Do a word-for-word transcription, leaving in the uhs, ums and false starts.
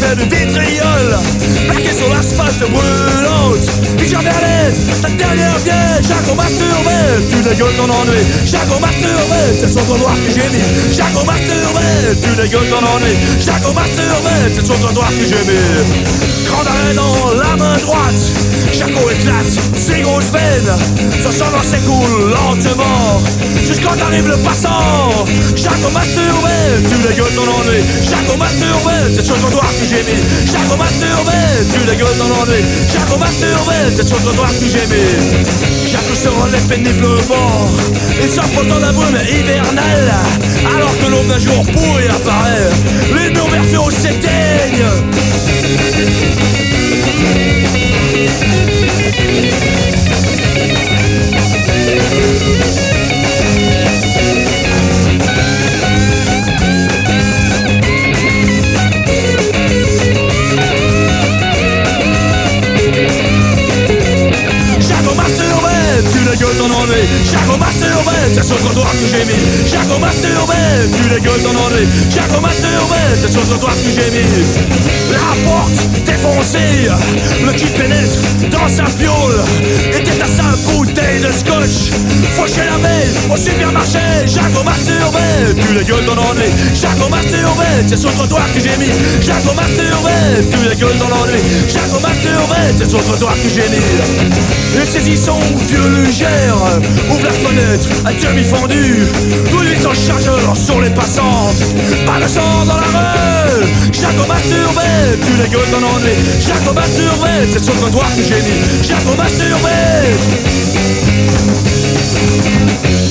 fait de vitriol, plaqué sur l'asphalte brûlante. Puis j'avais ta dernière vieille. Jaco masturbé, tu dégueules ton ennui. Jaco masturbé, c'est sur ton doigt que j'ai mis. Jaco masturbé, tu dégueules ton ennui. Jaco masturbé, c'est sur ton doigt que j'ai mis. Grand arrêt dans la main droite, Jaco éclate ses grosses veines. Son sang s'écoule lentement jusqu'à arrive le passant. Jaco masturbé, tu dégueules ton ennui. Jaco masturbé, c'est sur ton doigt que j'ai mis. Jaco masturbé, tu dégueules ton ennui. Jaco masturbé, c'est sur ton doigt que j'ai mis. Jaco se relève péniblement, il s'offre dans la brume hivernale. Alors que l'aube d'un jour pourri apparaît, les murs vertueux s'éteignent. Tu dégueules ton ennui. Jaco masturbé, c'est sur ton doigt que j'ai mis. Jaco masturbé, tu dégueules ton ennui. Jaco masturbé, c'est sur ton doigt que j'ai mis. La porte défoncée, le qui pénètre dans sa fiole était à sa bouteille de scotch. Fauché la veille au supermarché. Jaco masturbé, tu dégueules ton ennui. Jaco masturbé, c'est sur ton doigt que j'ai mis. Jaco masturbé, tu dégueules ton ennui. Jaco masturbé, c'est sur ton doigt que j'ai mis. Il saisit son vieux lugère, ouvre la fenêtre à demi fendue, conduit son chargeur sur les passants. Pas de sang dans la rue. Jaco masturbé, tu dégueules ton ennui. Jaco masturbé, c'est sur ton doigt que j'ai mis. Jaco masturbé.